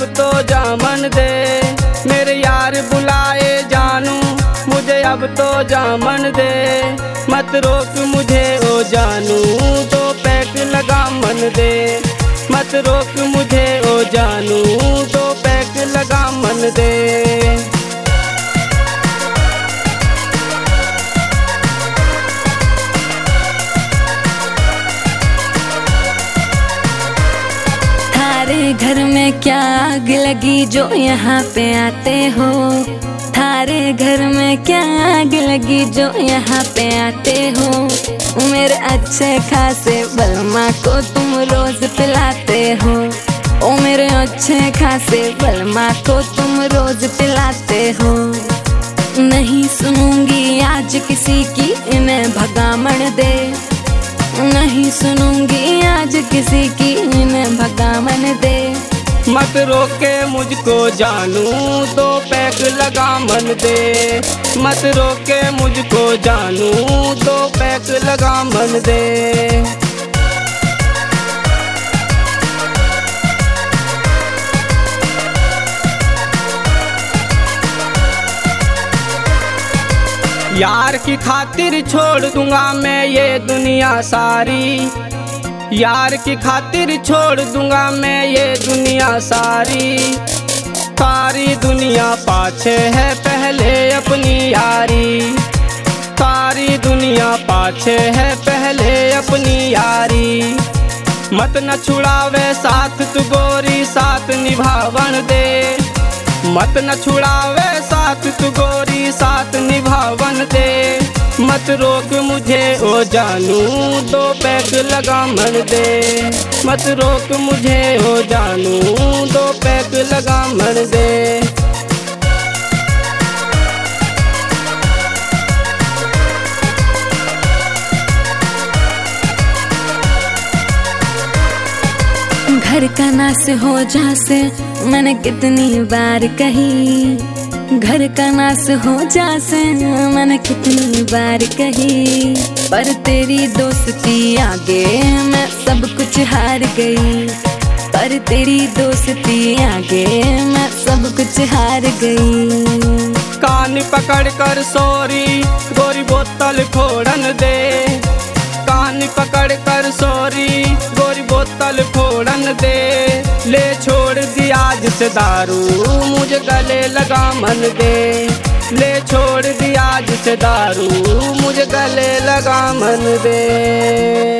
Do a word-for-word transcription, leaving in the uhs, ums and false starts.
तो जामन दे। मेरे यार बुलाए जानू मुझे अब तो जामन दे। मत रोक मुझे ओ जानू दो पैक लगा मन दे। मत रोक मुझे ओ जानू दो पैक लगा मन दे। थारे घर में क्या आग लगी जो यहाँ पे आते हो। थारे घर में क्या आग लगी जो यहाँ पे आते हो। मेरे अच्छे खासे बलमा को तुम रोज पिलाते हो। ओ मेरे अच्छे खासे बलमा को तुम रोज पिलाते हो। नहीं सुनूंगी आज किसी की इन्हें भगामण दे। नहीं सुनूंगी आज किसी की इन्हें भगामन दे। मत रोके मुझको जानू दो पैक लगा मन दे। मत रोके मुझको जानू दो पैक लगा मन दे। यार की खातिर छोड़ दूंगा मैं ये दुनिया सारी। यार की खातिर छोड़ दूंगा मैं ये दुनिया सारी। सारी दुनिया पाछे है पहले अपनी यारी। सारी दुनिया पाछे है पहले अपनी यारी। मत न छुड़ावे साथ तू गोरी साथ निभावन दे। मत न छुड़ावे साथ तू गोरी साथ निभावन दे। मत रोक मुझे ओ जानू दो पैक लगा मन दे। मत रोक मुझे ओ जानू दो पैक लगा मन दे। घर का नाश हो जा से मैंने कितनी बार कही। घर का नाश हो जा से मैंने कितनी बार कही। पर तेरी दोस्ती आगे मैं सब कुछ हार गई। पर तेरी दोस्ती आगे मैं सब कुछ हार गई। कान पकड़ कर सोरी गोरी बोतल फोड़न दे। कान पकड़ कर सोरी गोरी बोतल फोड़न दे। ले छोड़ दिया आज से दारू मुझे गले लगा मन दे। ले छोड़ दिया आज से दारू मुझे गले लगा मन दे।